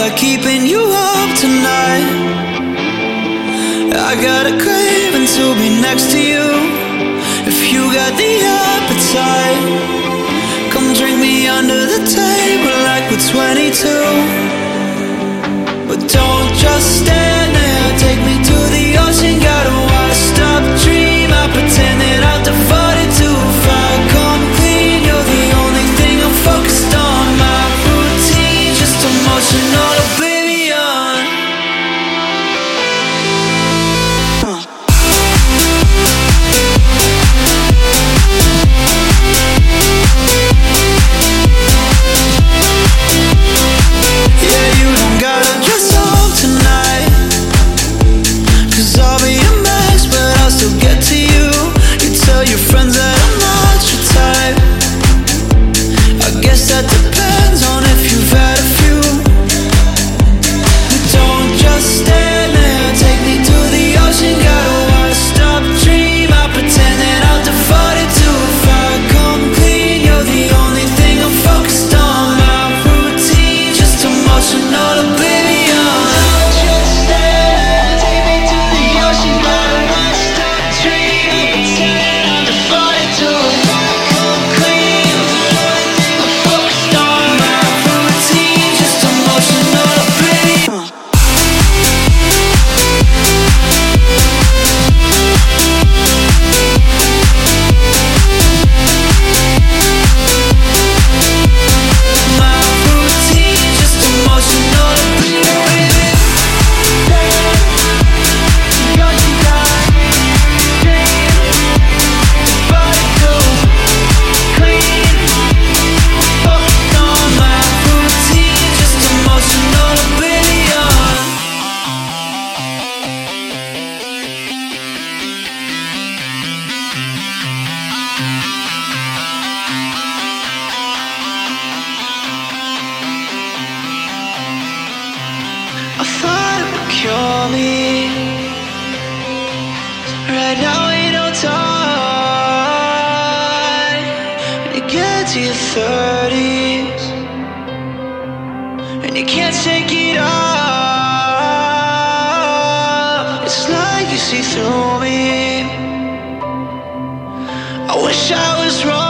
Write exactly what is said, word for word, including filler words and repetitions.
like keeping you up tonight. I got a craving to be next to you. If you got the appetite, come drink me under the table like we're twenty-two. But don't just stand there, take me to the ocean. Gotta washed up dream, I pretend that I'm devoted to. If I come clean, you're the only thing I'm focused on. My routine, just emotional oblivion. uh. Yeah, you don't gotta dress up tonight, 'cause I'll be a mess, but I'll still get to you. You tell your friends that I'm not your type. I guess that depends on if you've had a few. But don't just stand there, take me to the ocean. Gotta washed up dream, I pretend that I'm devoted to. If I come clean, you're the only thing I'm focused on. My routine, just emotional oblivion. Just stand, take me to the ocean. Gotta washed up dream, I pretend I'm devoted to. If I come clean, you're the only thing I'm focused on. My routine, just emotional oblivion. My routine, just emotional oblivion. I thought it would cure me. Right now we don't talk. When you get to your thirties and you can't shake it off, it's like you see through me. I wish I was wrong.